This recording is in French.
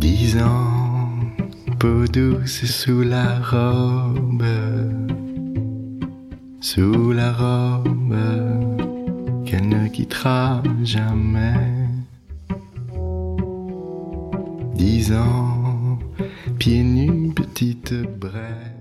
10 ans, peau douce sous la robe, qu'elle ne quittera jamais. 10 ans, pieds nus, petite braie.